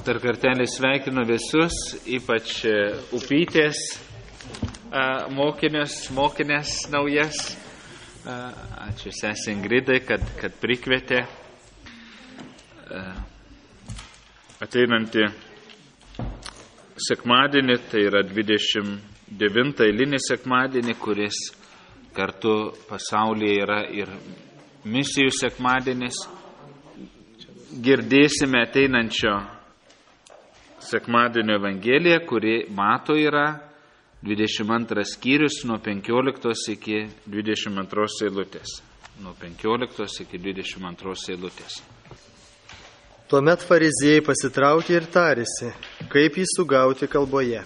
Dar kartelį sveikinu visus, ypač Upytės mokinės naujas. Ačiū sesė Ingridai, kad prikvietė. Ateinantį sekmadienį, tai yra 29 eilinį sekmadienį, kuris kartu pasaulyje yra ir misijų sekmadienis. Girdėsime ateinančio sekmadienio Evangeliją, kuri Mato yra 22 skyrius nuo 15 iki 22 eilutės. Nuo 15 iki 22 eilutės. Tuomet fariziejai pasitraukė ir tarėsi, kaip jį sugauti kalboje.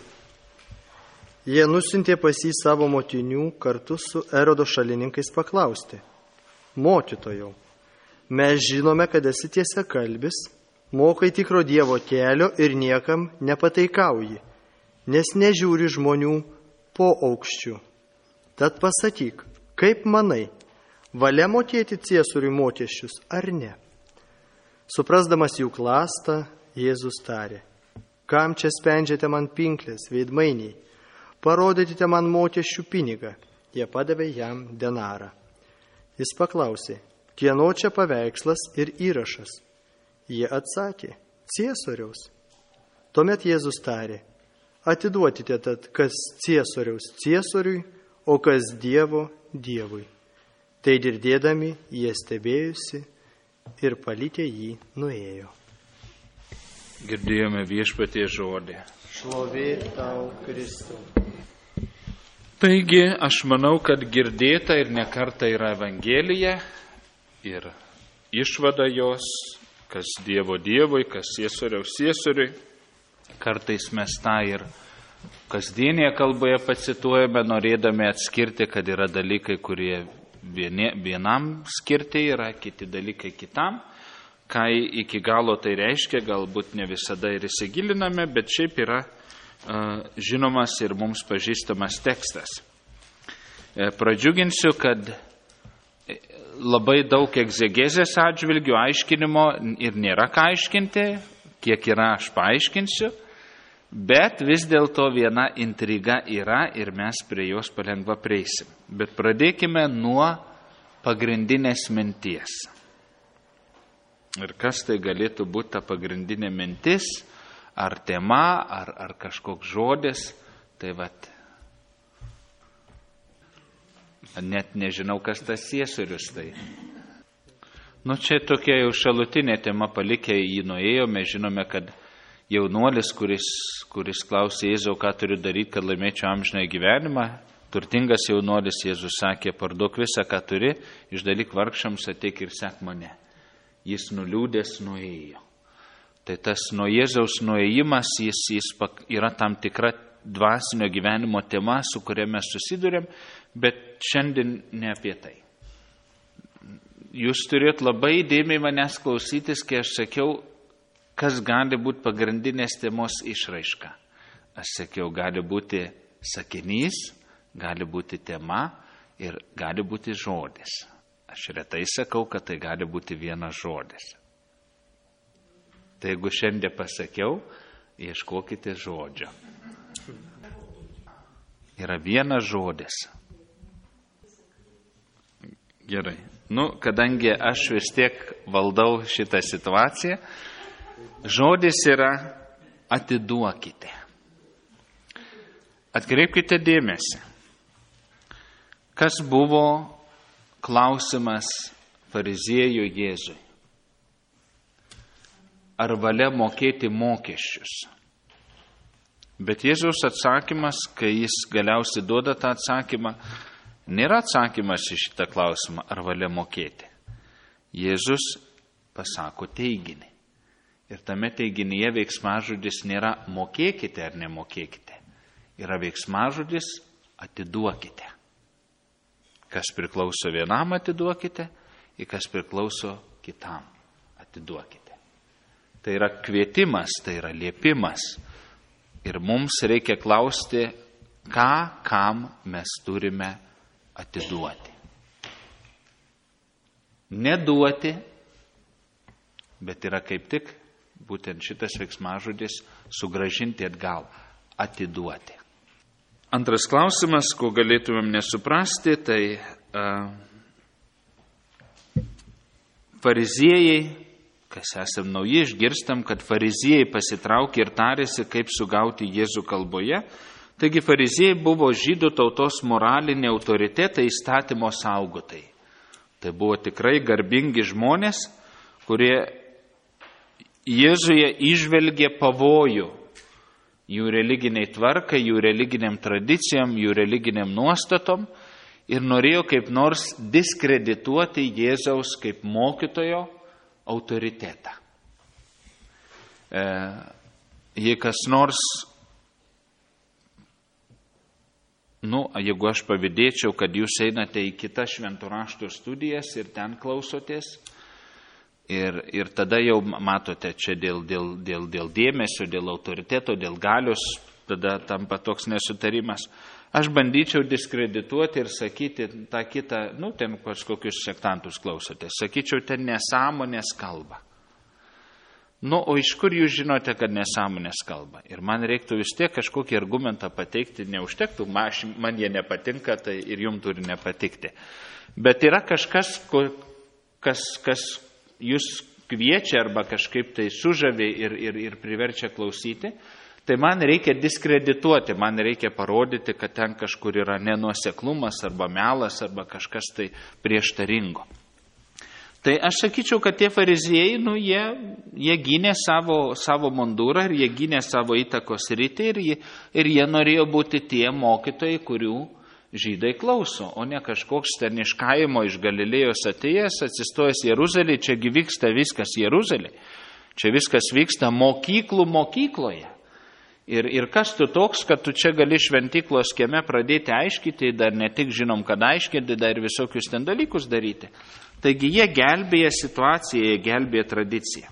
Jie nusiuntė pas jį savo motinių kartu su Erodo šalininkais paklausti: Mokytojau, mes žinome, kad esi tiesiakalbis, mokai tikro Dievo kelio ir niekam nepataikauji, nes nežiūri žmonių po aukščių. Tad pasakyk, kaip manai, valia mokėti ciesoriui mokesčius ar ne? Suprasdamas jų klastą, Jėzus tarė: Kam čia spendžiate man pinklės, veidmainiai? Parodykite man mokesčių pinigą. Jie padavė jam denarą. Jis paklausė: Kieno čia paveikslas ir įrašas? Jie atsakė: Ciesoriaus. Tuomet Jėzus tarė: Atiduokite tad, kas ciesoriaus ciesoriui, o kas Dievo Dievui. Tai girdėdami jie stebėjusi ir palikę jį nuėjo. Girdėjome Viešpaties žodį. Šlovė tau, Kristau. Taigi, aš manau, kad girdėta ir nekarta yra Evangelija ir išvada jos, kas Dievo Dievui, kas ciesoriaus ciesoriui. Kartais mes tą ir kasdienėje kalboje pacituojame, norėdami atskirti, kad yra dalykai, kurie vienam skirti yra, kiti dalykai kitam. Ką iki galo tai reiškia, galbūt ne visada ir įsigiliname, bet šiaip yra žinomas ir mums pažįstamas tekstas. Pradžiuginsiu, kad labai daug egzegezės atžvilgių aiškinimo ir nėra ką aiškinti, kiek yra aš paaiškinsiu, bet vis dėlto viena intriga yra ir mes prie jos palengva prieisim. Bet pradėkime nuo pagrindinės minties. Ir kas tai galėtų būti ta pagrindinė mintis, ar tema, ar kažkoks žodis, tai vat, net nežinau, kas tas ciesorius tai. Čia tokia jau šalutinė tema, palikę jį nuėjome, žinome, kad jaunuolis, kuris klausė Jėzau, ką turiu daryti, kad laimėčiau amžinąjį gyvenimą, turtingas jaunuolis, Jėzus sakė: parduok visą, ką turi, išdalyk vargšams, ateik ir sek mane. Jis nuliūdęs nuėjo. Tai tas nuo Jėzaus nuėjimas, jis yra tam tikra dvasinio gyvenimo tema, su kuria mes susidurėm, bet šiandien ne apie tai. Jūs turėt labai įdėmiai manęs klausytis, kai aš sakiau, kas gali būti pagrindinės temos išraiška. Aš sakiau, gali būti sakinys, gali būti tema ir gali būti žodis. Aš retai sakau, kad tai gali būti vienas žodis. Tai jeigu šiandien pasakiau, ieškokite žodžio. Yra vienas žodis. Gerai. Kadangi aš vis tiek valdau šitą situaciją, žodis yra atiduokite. Atkreipkite dėmesį. Kas buvo klausimas fariziejų Jėzui? Ar valia mokėti mokesčius? Bet Jėzaus atsakymas, kai jis galiausiai duoda tą atsakymą, nėra atsakymas į šitą klausimą, ar valia mokėti. Jėzus pasako teiginį. Ir tame teiginyje veiksmažodis nėra mokėkite ar nemokėkite. Yra veiksmažodis atiduokite. Kas priklauso vienam atiduokite, ir kas priklauso kitam atiduokite. Tai yra kvietimas, tai yra liepimas. Ir mums reikia klausti, kam mes turime atiduoti. Neduoti, bet yra kaip tik būtent šitas veiksmažodis sugrąžinti atgal, atiduoti. Antras klausimas, ko galėtumėm nesuprasti, tai fariziejai, kas esam nauji, išgirstam, kad fariziejai pasitraukė ir tarėsi, kaip sugauti Jėzų kalboje. Taigi fariziejai buvo žydų tautos moralinė autoritetai, įstatymo saugotai. Tai buvo tikrai garbingi žmonės, kurie Jėzuje įžvelgė pavojų jų religiniai tvarkai, jų religiniam tradicijom, jų religiniam nuostatom ir norėjo kaip nors diskredituoti Jėzaus kaip mokytojo autoritetą. Jei kas nors, jeigu aš pavydėčiau, kad jūs einate į kitas šventų raštų studijas ir ten klausotės, ir tada jau matote čia dėl dėmesio, dėl autoriteto, dėl galios, tada tampa toks nesutarimas. Aš bandyčiau diskredituoti ir sakyti tą kitą, ten kažkokius sektantus klausotės, sakyčiau, ten nesąmonės kalba. O iš kur jūs žinote, kad nesąmonės kalba? Ir man reiktų vis tiek kažkokį argumentą pateikti, neužtektų, man jie nepatinka, tai ir jums turi nepatikti. Bet yra kažkas, kas jūs kviečia arba kažkaip tai sužavė ir priverčia klausyti, tai man reikia diskredituoti, man reikia parodyti, kad ten kažkur yra nenuoseklumas arba melas arba kažkas tai prieštaringo. Tai aš sakyčiau, kad tie fariziejai, jie gynė savo mundurą ir jie gynė savo įtakos rytį ir jie norėjo būti tie mokytojai, kurių žydai klauso, o ne kažkoks ten iš kaimo, iš Galilėjos atėjęs, atsistojęs Jeruzalėje, čiagi vyksta viskas Jeruzalėje, čia viskas vyksta mokykloje. Ir kas tu toks, kad tu čia gali šventyklos kieme pradėti aiškyti, dar ne tik žinom, kad aiškinti, dar ir visokius ten dalykus daryti. Taigi jie gelbėja situaciją, jie gelbėja tradiciją.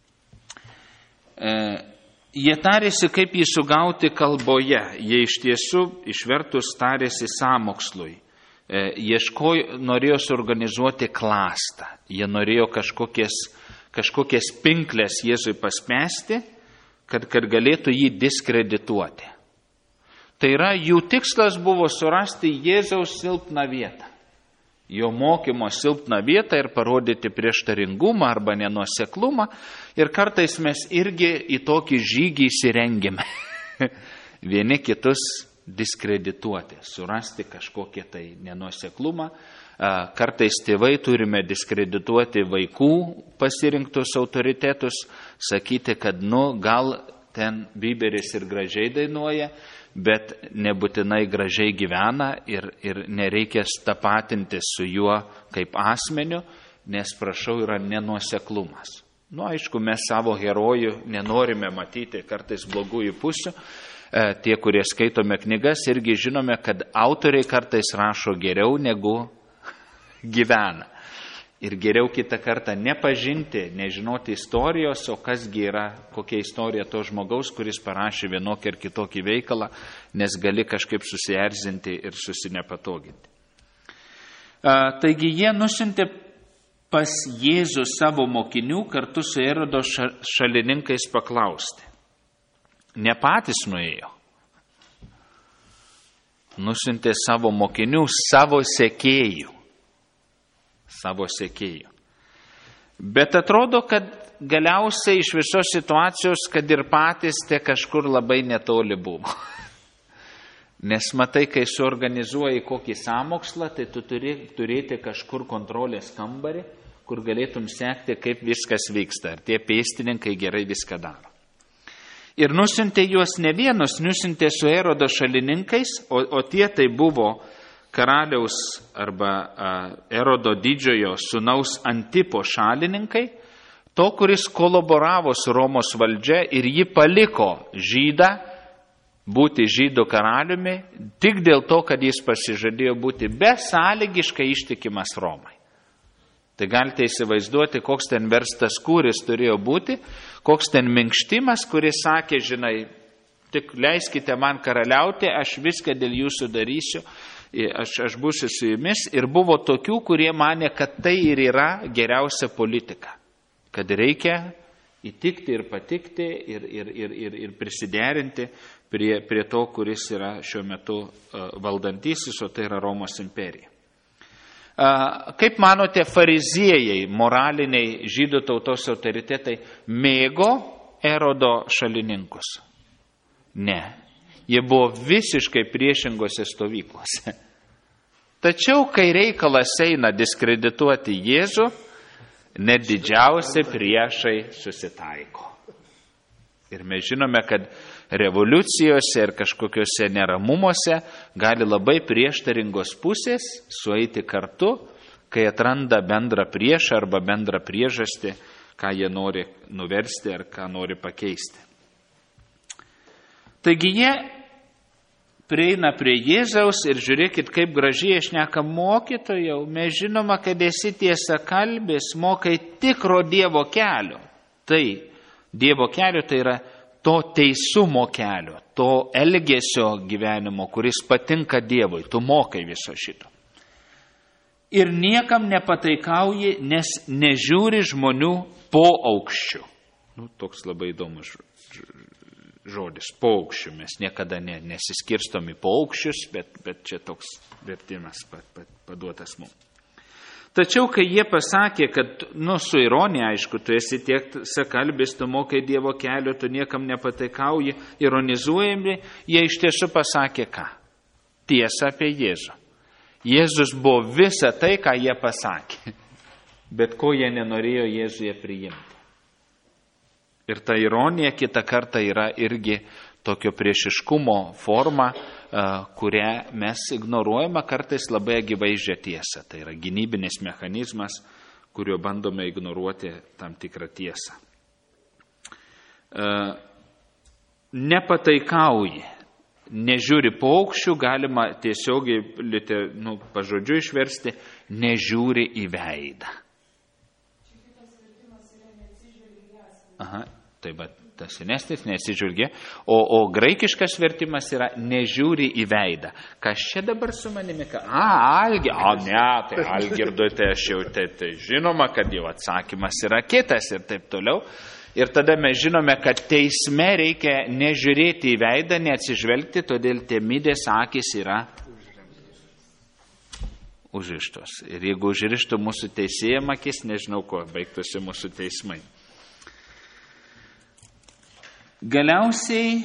Jie tarėsi, kaip jį sugauti kalboje. Jie iš tiesų išvertus tarėsi sąmokslui. Norėjo suorganizuoti klastą. Jie norėjo kažkokias pinklės Jėzui paspęsti, kad galėtų jį diskredituoti. Tai yra, jų tikslas buvo surasti Jėzaus silpną vietą. Jo mokymo silpną vietą ir parodyti prieštaringumą arba nenuoseklumą. Ir kartais mes irgi į tokį žygį įsirengėme. Vieni kitus diskredituoti, surasti kažkokią tai nenuoseklumą. Kartais tėvai turime diskredituoti vaikų pasirinktus autoritetus, sakyti, kad gal ten Bieberis ir gražiai dainuoja, bet nebūtinai gražiai gyvena ir nereikia tapatinti su juo kaip asmeniu, nes, prašau, yra nenuoseklumas. Aišku, mes savo herojų nenorime matyti kartais blogųjų pusių. Tie, kurie skaitome knygas, irgi žinome, kad autoriai kartais rašo geriau negu gyvena. Ir geriau kitą kartą nepažinti, nežinoti istorijos, o kasgi yra, kokia istorija to žmogaus, kuris parašė vienokį ar kitokį veikalą, nes gali kažkaip susierzinti ir susinepatoginti. Taigi jie nusiuntė pas Jėzų savo mokinių kartu su Erodo šalininkais paklausti. Ne patys nuėjo. Nusiuntė savo mokinių, savo sekėjų. Bet atrodo, kad galiausiai iš visos situacijos, kad ir patys te kažkur labai netoli buvo. Nes matai, kai suorganizuoji kokį sąmokslą, tai tu turi turėti kažkur kontrolės kambarį, kur galėtum sekti, kaip viskas vyksta. Ar tie pėstininkai gerai viską daro. Ir nusiuntė juos ne vienus, nusiuntė su Erodo šalininkais, o tie tai buvo karaliaus arba Erodo didžiojo sūnaus Antipo šalininkai, to, kuris kolaboravo su Romos valdžia ir jį paliko žydą, būti žydų karaliumi, tik dėl to, kad jis pasižadėjo būti besąlygiškai ištikimas Romai. Tai galite įsivaizduoti, koks ten verstas kūris turėjo būti, koks ten minkštimas, kuris sakė, žinai, tik leiskite man karaliauti, aš viską dėl jūsų darysiu, aš būsiu su jumis. Ir buvo tokių, kurie manė, kad tai ir yra geriausia politika, kad reikia įtikti ir patikti ir prisiderinti prie to, kuris yra šiuo metu valdantysis, o tai yra Romos imperija. Kaip manote, fariziejai, moraliniai žydų tautos autoritetai mėgo Erodo šalininkus? Ne. Jie buvo visiškai priešingose stovyklose. Tačiau, kai reikalas eina diskredituoti Jėzų, net didžiausi priešai susitaiko. Ir mes žinome, kad revoliucijose ir kažkokiuose neramumuose gali labai prieštaringos pusės sueiti kartu, kai atranda bendrą priešą arba bendrą priežastį, ką jie nori nuversti ar ką nori pakeisti. Taigi jie prieina prie Jėzaus ir žiūrėkit, kaip gražiai šneka mokytojau, mes žinoma, kad esi tiesa kalbės, mokai tikro Dievo kelio. Tai Dievo kelio tai yra to teisumo kelio, to elgesio gyvenimo, kuris patinka Dievui, tu mokai viso šito. Ir niekam nepataikauji, nes nežiūri žmonių po aukščių. Toks labai įdomus žodis, po aukščių. Mes niekada nesiskirstom į po aukščius, bet čia toks vertimas paduotas mums. Tačiau, kai jie pasakė, kad, su ironija, aišku, tu esi tiek sakalbis, tu mokai Dievo kelio, tu niekam nepataikauji, ironizuojami, jie iš tiesų pasakė ką? Tiesą apie Jėzų. Jėzus buvo visa tai, ką jie pasakė, bet ko jie nenorėjo Jėzuje priimti. Ir ta ironija kitą kartą yra irgi tokio priešiškumo forma, kurią mes ignoruojame kartais labai akivaizdžią tiesą. Tai yra gynybinis mechanizmas, kuriuo bandome ignoruoti tam tikrą tiesą. Nepataikauji, nežiūri paukščių, galima tiesiogiai pažodžiu išversti, nežiūri į veidą. Aha, tai tas senesnis nesižvelgia, o graikiškas vertimas yra nežiūri į veidą. Kas čia dabar su manimi? Tai Algirdui, tai aš jau tai žinoma, kad jau atsakymas yra kitas ir taip toliau. Ir tada mes žinome, kad teisme reikia nežiūrėti į veidą, neatsižvelgti, todėl temidės akis yra užrištos. Ir jeigu užrištų mūsų teisėjam akis, nežinau, kuo baigtųsi mūsų teismai. Galiausiai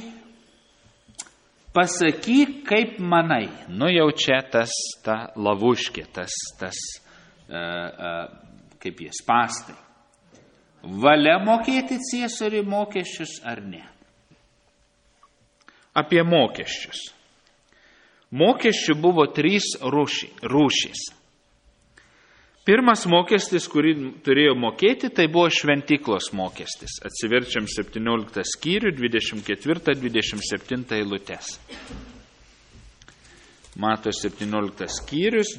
pasakyk, kaip manai. Jau čia ta lavuškė, kaip jie spastai. Valia mokėti Ciesoriui mokesčius ar ne? Apie mokesčius. Mokesčių buvo 3 rūšys. Pirmas mokestis, kurį turėjo mokėti, tai buvo šventyklos mokestis. Atsiverčiam 17 skyrių, 24-27 eilutes. Mato 17 skyrius,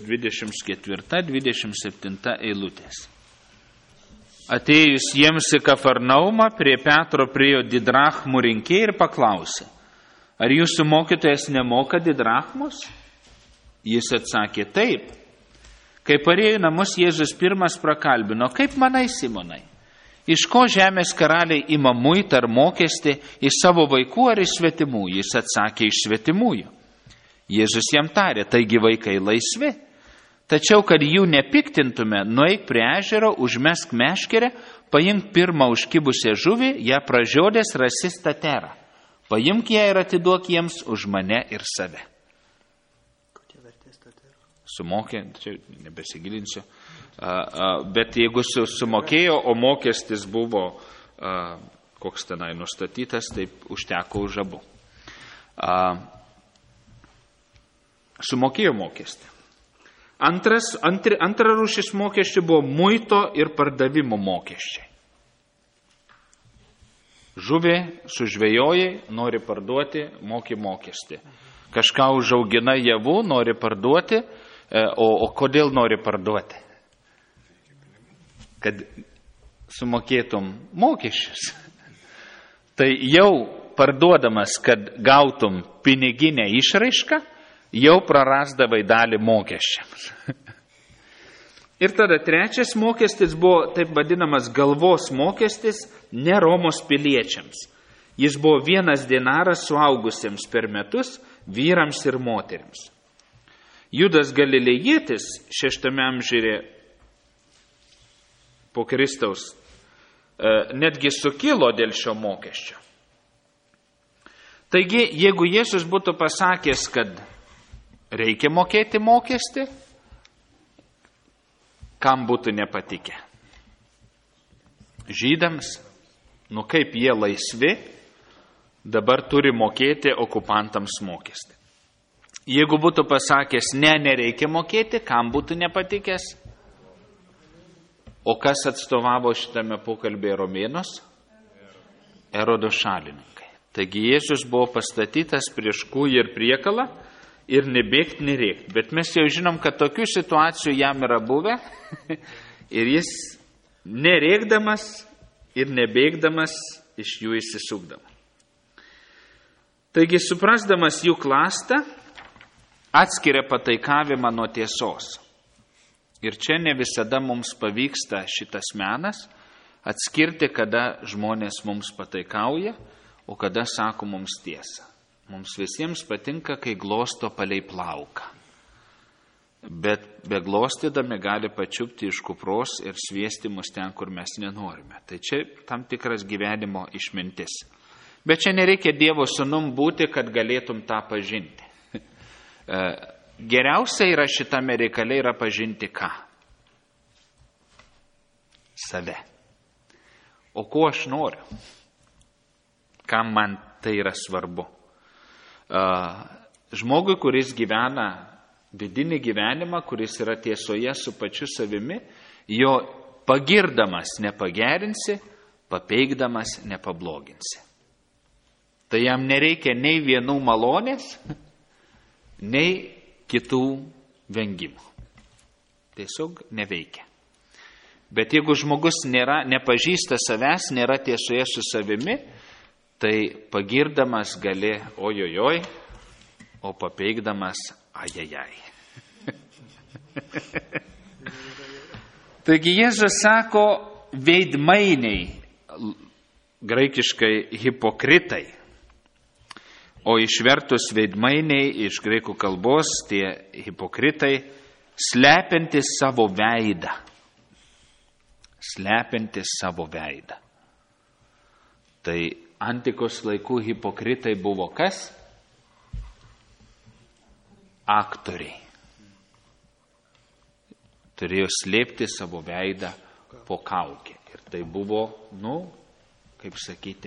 24-27 eilutės. Atėjus jiems į Kafarnaumą, prie Petro priėjo didrachmų rinkėjai ir paklausė, ar jūsų mokytojas nemoka didrachmus? Jis atsakė, taip. Kai parėjo į namus, Jėzus pirmas prakalbino, kaip manai, Simonai, iš ko žemės karaliai ima muitą ar mokestį, iš savo vaikų ar iš svetimų? Jis atsakė, iš svetimųjų. Jėzus jam tarė, taigi vaikai laisvi. Tačiau, kad jų nepiktintume, nueik prie ežero, užmesk meškerę, paimk pirmą užkibusią žuvį, ją pražiodęs rasi staterą. Paimk ją ir atiduok jiems už mane ir save. Sumokė, čia nebesigilinsiu, bet jeigu sumokėjo, o mokestis buvo koks tenai nustatytas, taip užteko už abu. Sumokėjo mokestį. Antra rūšis mokesčių buvo muito ir pardavimo mokesčiai. Žuvį sužvejojai, nori parduoti, moki mokestį. Kažką užaugina javų, nori parduoti, o kodėl nori parduoti? Kad sumokėtum mokesčius. Tai jau parduodamas, kad gautum piniginę išraišką, jau prarasdavai dalį mokesčiams. Ir tada trečias mokestis buvo taip vadinamas galvos mokestis ne Romos piliečiams. Jis buvo 1 denaras suaugusiems per metus, vyrams ir moterims. Judas Galilėjietis 6 amžiuje po Kristaus netgi sukilo dėl šio mokesčio. Taigi, jeigu Jėzus būtų pasakęs, kad reikia mokėti mokestį, kam būtų nepatikę? Žydams, kaip jie laisvi, dabar turi mokėti okupantams mokestį. Jeigu būtų pasakęs, nereikia mokėti, kam būtų nepatikęs? O kas atstovavo šitame pokalbėje Romėnus? Erodo šalininkai. Taigi Jėzus buvo pastatytas prieš kūjį ir priekalą ir nebėgti, nerėkti. Bet mes jau žinom, kad tokių situacijų jam yra buvę ir jis nerėkdamas ir nebėgdamas iš jų išsisukdavo. Taigi, suprasdamas jų klastą, atskiria pataikavimą nuo tiesos. Ir čia ne visada mums pavyksta šitas menas atskirti, kada žmonės mums pataikauja, o kada sako mums tiesą. Mums visiems patinka, kai glosto palei plauką. Bet beglostydami gali pačiupti iš kupros ir sviesti mus ten, kur mes nenorime. Tai čia tam tikras gyvenimo išmintis. Bet čia nereikia Dievo sūnum būti, kad galėtum tą pažinti. Geriausia yra šitame reikale yra pažinti ką? Save. O ko aš noriu? Kam man tai yra svarbu? Žmogui, kuris gyvena vidinį gyvenimą, kuris yra tiesoje su pačiu savimi, jo pagirdamas nepagerinsi, papeikdamas nepabloginsi. Tai jam nereikia nei vienų malonės, nei kitų vengimų. Tiesiog neveikia. Bet jeigu žmogus nepažįsta savęs, nėra tiesoje su savimi, tai pagirdamas gali ojojoj, o papeikdamas ajajai. Taigi Jėzus sako veidmainiai, graikiškai hipokritai. O išvertus veidmainiai iš graikų kalbos, tie hipokritai, slepiantis savo veidą. Slepiantis savo veidą. Tai antikos laikų hipokritai buvo kas? Aktoriai. Turėjo slėpti savo veidą po kaukę. Ir tai buvo, kaip sakyti,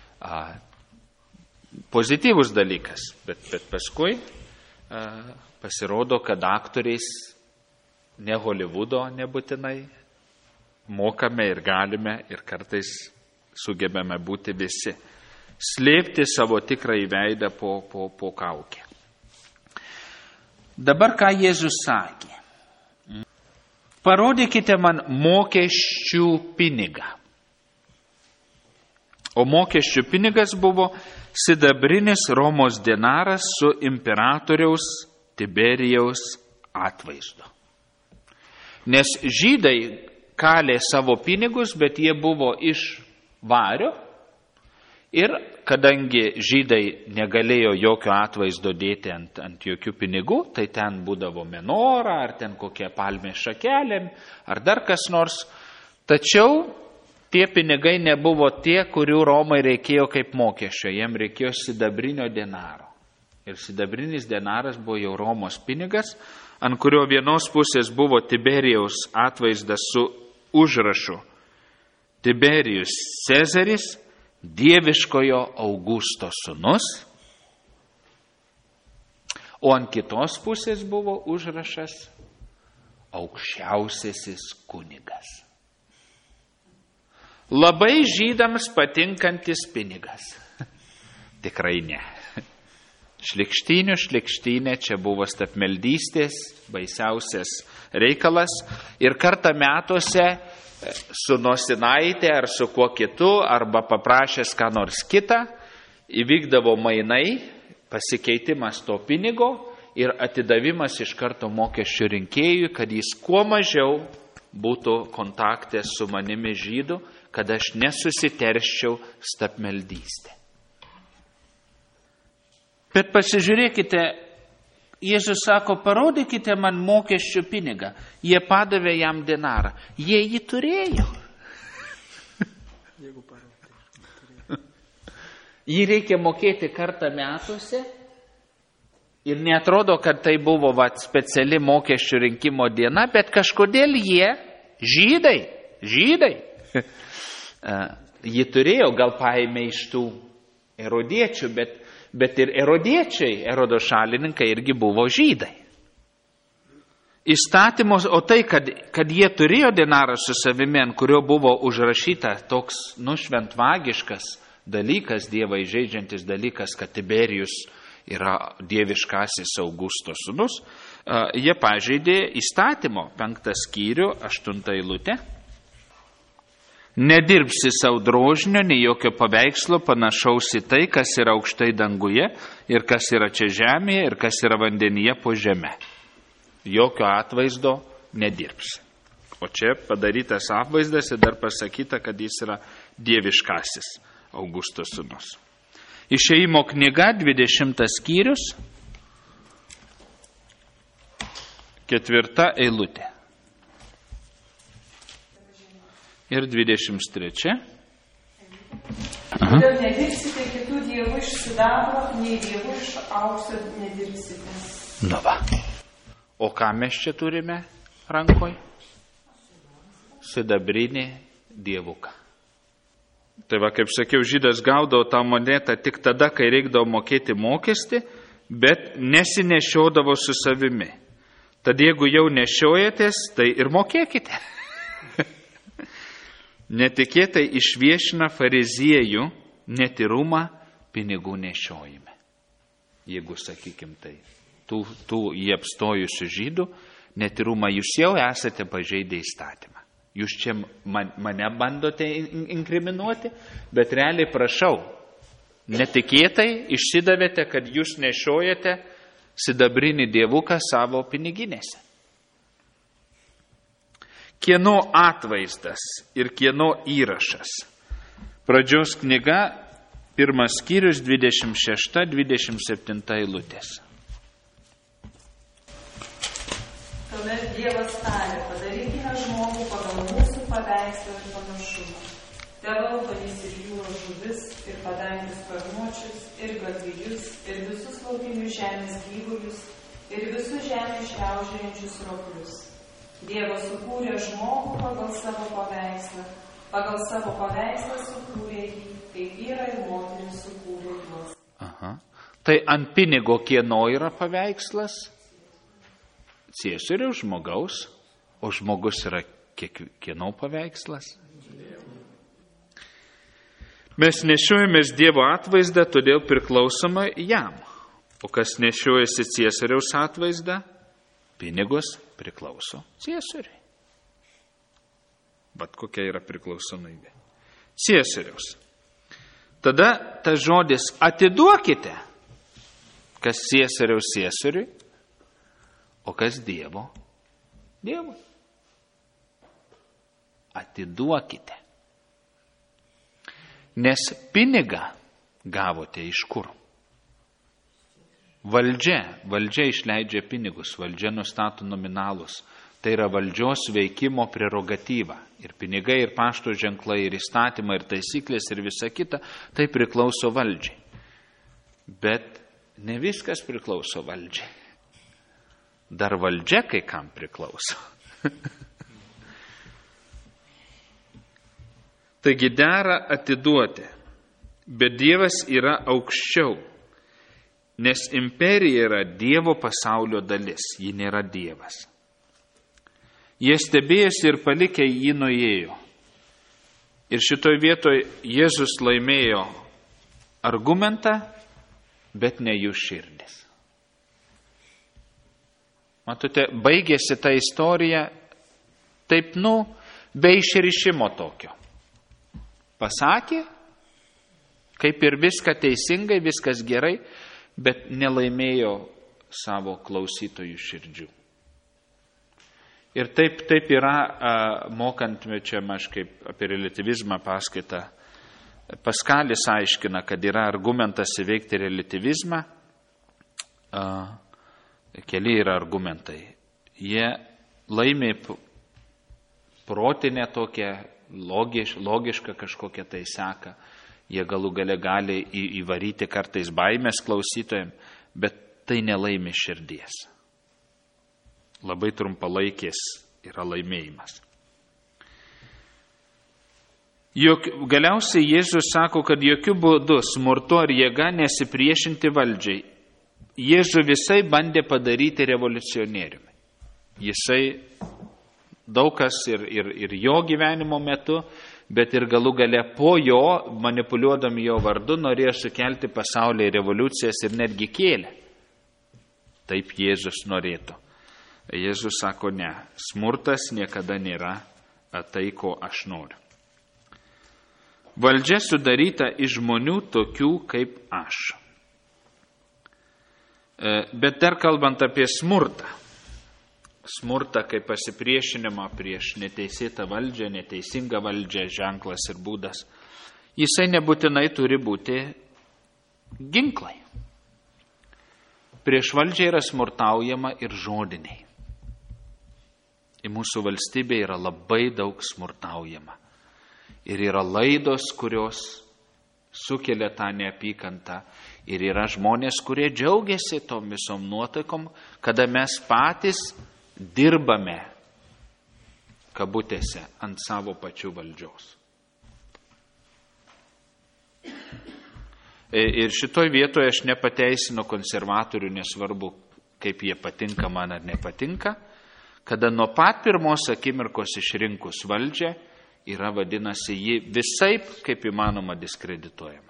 pozityvus dalykas, bet paskui pasirodo, kad aktoriais ne Holivudo nebūtinai mokame ir galime ir kartais sugebame būti visi. Slėpti savo tikrąjį veidą po kaukę. Dabar ką Jėzus sakė? Parodykite man mokesčių pinigą. O mokesčių pinigas buvo sidabrinis Romos denaras su imperatoriaus Tiberijaus atvaizdu. Nes žydai kalė savo pinigus, bet jie buvo iš vario ir kadangi žydai negalėjo jokio atvaizdo dėti ant jokių pinigų, tai ten būdavo menora, ar ten kokia palmė šakelė, ar dar kas nors. Tačiau tie pinigai nebuvo tie, kurių Romai reikėjo kaip mokesčio, jiem reikėjo sidabrinio denaro. Ir sidabrinis denaras buvo jau Romos pinigas, ant kurio vienos pusės buvo Tiberijaus atvaizdas su užrašu Tiberijus Cezaris, dieviškojo Augusto sūnus, o ant kitos pusės buvo užrašas aukščiausiasis kunigas. Labai žydams patinkantis pinigas. Tikrai ne. Šlykštynė čia buvo stapmeldystės, baisiausias reikalas ir kartą metuose su nosinaitė ar su kuo kitu, arba paprašęs ką nors kitą, įvykdavo mainai, pasikeitimas to pinigo ir atidavimas iš karto mokesčių rinkėjui, kad jis kuo mažiau būtų kontakte su manimi žydu, kad aš nesusiterščiau stabmeldystę. Bet pasižiūrėkite, Jėzus sako, parodykite man mokesčių pinigą. Jie padavė jam denarą. Jie jį turėjo. Jį reikia mokėti kartą metuose. Ir neatrodo, kad tai buvo speciali mokesčių rinkimo diena, bet kažkodėl jie, žydai, jį turėjo, gal paėmė iš tų erodiečių, bet ir erodiečiai, Erodo šalininkai irgi buvo žydai. Įstatymus, o tai, kad jie turėjo denarą su savimi, ant kurio buvo užrašyta toks šventvagiškas dalykas, Dievą įžeidžiantis dalykas, kad Tiberijus yra dieviškasis Augusto sūnus, jie pažeidė įstatymo 5 skyrių 8 eilutę. Nedirbsi savo drožinio, nei jokio paveikslo panašaus į tai, kas yra aukštai danguje ir kas yra čia žemėje ir kas yra vandenyje po žeme. Jokio atvaizdo nedirbsi. O čia padarytas apvaizdas ir dar pasakyta, kad jis yra dieviškasis Augusto sūnus. Išėjimo knyga 20 skyrius 4 eilutė. Ir 23. Todėl nedirbsite kitų dievų iš sidabro, nei dievų iš aukso nedirbsite. Nu va. O ką mes čia turime rankoje? Sidabrinį dievuką. Tai va, kaip sakiau, žydas gaudavo tą monetą tik tada, kai reikdavo mokėti mokestį, bet nesinešiodavo su savimi. Tad jeigu jau nešiojatės, tai ir mokėkite. Netikėtai išviešina fariziejų netyrumą pinigų nešiojime. Jeigu, sakykim, tai tų jį apstojusių žydų netyrumą, jūs jau esate pažeidę įstatymą. Jūs čia mane bandote inkriminuoti, bet realiai prašau, netikėtai išsidavėte, kad jūs nešiojate sidabrinį dievuką savo piniginėse. Kieno atvaizdas ir kieno įrašas. Pradžios knyga, 1 skyrius, 26-27 eilutės. Tuomet Dievas tarė, padarykime žmogų pagal mūsų paveikslą ir panašumą. Tevaldo jis ir jūros žuvis, ir padangių sparnuočius, ir galvijus, ir visus laukinius žemės gyvulius, ir visus žemės šliaužiojančius roplius. Dievas sukūrė žmogų pagal savo paveikslą sukūrė jį, kaip vyrą ir moterį sukūrė juos. Aha. Tai ant pinigo kieno yra paveikslas? Ciesoriaus, žmogaus, o žmogus yra kieno paveikslas? Mes nešiojamės Dievo atvaizdą, todėl priklausoma jam. O kas nešiojasi Ciesoriaus atvaizdą? Pinigus priklauso Ciesoriui. Bet kokia yra priklausomybė? Ciesoriaus. Tada tas žodis atiduokite, kas Ciesoriaus Ciesoriui, o kas Dievo Dievui. Atiduokite. Nes pinigą gavote iš kur? Valdžia išleidžia pinigus, valdžia nustato nominalus. Tai yra valdžios veikimo prerogatyva. Ir pinigai, ir pašto ženklai, ir įstatymai, ir taisyklės, ir visa kita, tai priklauso valdžiai. Bet ne viskas priklauso valdžiai. Dar valdžia kai kam priklauso. Taigi dera atiduoti, bet Dievas yra aukščiau. Nes imperija yra Dievo pasaulio dalis, ji nėra Dievas. Jie stebėjosi ir palikę jį nuėjo. Ir šitoj vietoje Jėzus laimėjo argumentą, bet ne jų širdis. Matote, baigėsi ta istorija taip, be išrišimo tokio. Pasakė, kaip ir viską teisingai, viskas gerai, bet nelaimėjo savo klausytojų širdžių. Ir taip yra, mokant čia aš kaip apie relativizmą paskaitą, Paskalis aiškina, kad yra argumentas įveikti relativizmą, keli yra argumentai. Jie laimi protinę tokią logišką kažkokią tai seką. Jie galų gale gali įvaryti kartais baimės klausytojams, bet tai nelaimi širdies. Labai trumpalaikės yra laimėjimas. Galiausiai Jėzus sako, kad jokių būdų smurtu ar jėga nesipriešinti valdžiai. Jėzų visai bandė padaryti revoliucionieriumi. Jisai daug kas ir jo gyvenimo metu, bet ir galų gale po jo, manipuliuodami jo vardu, norėjo sukelti pasaulyje revoliucijas ir netgi kėlė. Taip Jėzus norėtų. Jėzus sako, ne, smurtas niekada nėra tai, ko aš noriu. Valdžia sudaryta iš žmonių tokių kaip aš. Bet dar kalbant apie smurtą. Smurtą kaip pasipriešinimą prieš neteisėtą valdžią, neteisingą valdžią, ženklas ir būdas. Jisai nebūtinai turi būti ginklai. Prieš valdžią yra smurtaujama ir žodiniai. Į mūsų valstybę yra labai daug smurtaujama. Ir yra laidos, kurios sukelia tą neapykantą. Ir yra žmonės, kurie džiaugiasi tom visom nuotaikom, kada mes patys dirbame, kabutėse, ant savo pačių valdžios. Ir šitoj vietoje aš nepateisinu konservatorių, nesvarbu, kaip jie patinka man ar nepatinka, kada nuo pat pirmos akimirkos išrinkus valdžią, yra vadinasi ji visaip kaip įmanoma diskredituojama.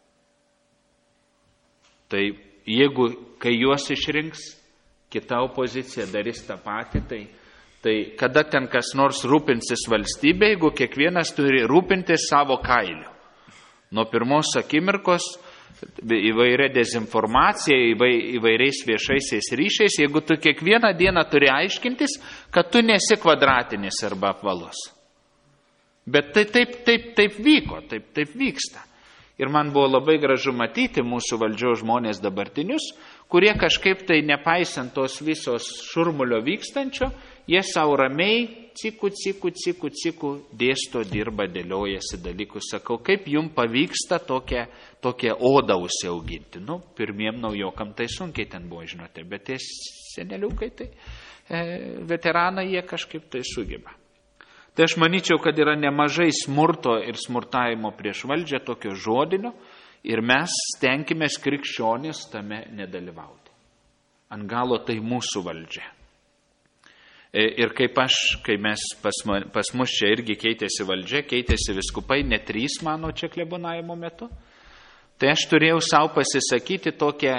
Tai jeigu, kai juos išrinks, kita opozicija darys tą patį, tai kada ten kas nors rūpinsis valstybė, jeigu kiekvienas turi rūpintis savo kailiu. Nuo pirmos akimirkos įvairia dezinformacija, įvairiais viešaisiais ryšiais, jeigu tu kiekvieną dieną turi aiškintis, kad tu nesi kvadratinis arba apvalus. Bet taip vyko, taip vyksta. Ir man buvo labai gražu matyti mūsų valdžios žmonės dabartinius, kurie kažkaip tai nepaisant tos visos šurmulio vykstančio, jie savo ramiai, cikų, dėsto, dirba, dėliojasi dalykus. Sakau, kaip jums pavyksta tokią odą užsiauginti? Pirmiem naujokam tai sunkiai ten buvo, žinote, bet tie seneliukai, veteranai, jie kažkaip tai sugeba. Tai aš manyčiau, kad yra nemažai smurto ir smurtavimo prieš valdžią, tokio žodinio, ir mes stenkimės krikščionys tame nedalyvauti. Ant galo tai mūsų valdžia. Ir kai mes pas mus čia irgi keitėsi valdžia, keitėsi viskupai, ne 3 mano čia klebonavimo metu, tai aš turėjau savo pasisakyti tokią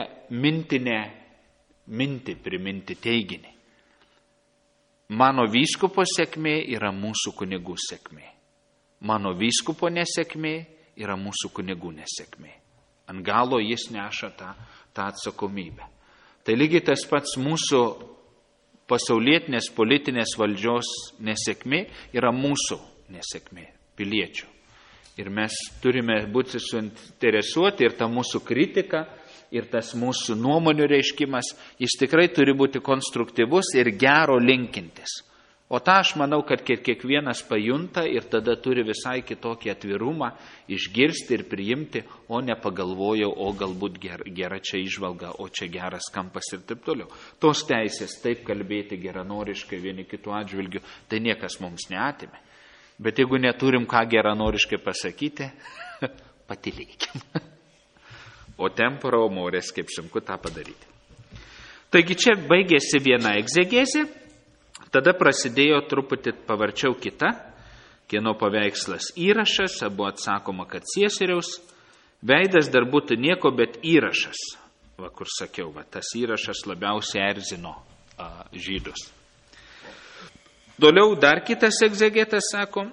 priminti teiginį. Mano vyskupo sėkmė yra mūsų kunigų sėkmė. Mano vyskupo nesėkmė yra mūsų kunigų nesėkmė. Ant galo jis neša tą atsakomybę. Tai lygiai tas pats mūsų pasaulietinės politinės valdžios nesėkmė yra mūsų nesėkmė, piliečių. Ir mes turime būti suinteresuoti ir ta mūsų kritika, ir tas mūsų nuomonių reiškimas, jis tikrai turi būti konstruktyvus ir gero linkintis. O tą aš manau, kad kiekvienas pajunta ir tada turi visai kitokį atvirumą išgirsti ir priimti, o ne pagalvojau, o galbūt gera čia įžvalga, o čia geras kampas ir taip toliau. Tos teisės taip kalbėti geranoriškai vieni kitų atžvilgių, tai niekas mums neatimė. Bet jeigu neturim ką geranoriškai pasakyti, patylėkim. O tempora omorės, kaip sunku tą padaryti. Taigi čia baigėsi viena egzegezė, tada prasidėjo truputį pavarčiau kita, kieno paveikslas įrašas, buvo atsakoma, kad Ciesoriaus, veidas dar būtų nieko, bet įrašas, kur sakiau, tas įrašas labiausiai erzino žydus. Toliau dar kitas egzegetas sako,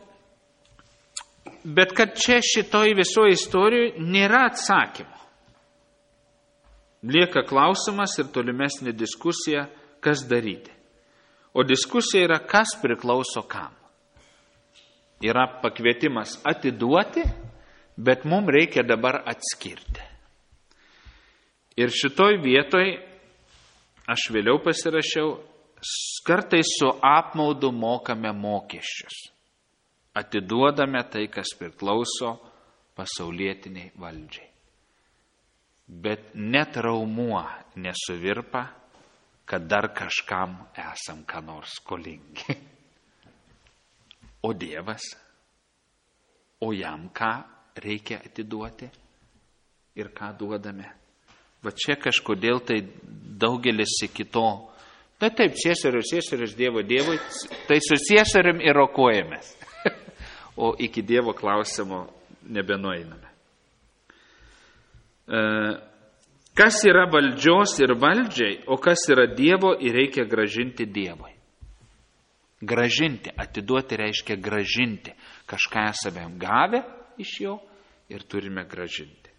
bet kad čia šitoj visoje istorijoje nėra atsakymo. lieka klausimas ir tolimesnė diskusija, kas daryti. O diskusija yra, kas priklauso kam. Yra pakvietimas atiduoti, bet mums reikia dabar atskirti. Ir šitoj vietoj, aš vėliau pasirašiau, kartais su apmaudu mokame mokesčius. Atiduodame tai, kas priklauso pasaulietiniai valdžiai. Bet net raumuo nesuvirpa, kad dar kažkam esam ką nors skolingi. O Dievas, o jam ką reikia atiduoti ir ką duodame. Va čia kažkodėl tai daugelis iki to, tai taip, Ciesorius Dievo Dievui, tai su Ciesorium ir rokojamės. O iki Dievo klausimo nebenueiname. Kas yra valdžios ir valdžiai, o kas yra Dievo ir reikia gražinti Dievui. Gražinti, atiduoti reiškia gražinti. Kažką esame gavę iš jo ir turime gražinti.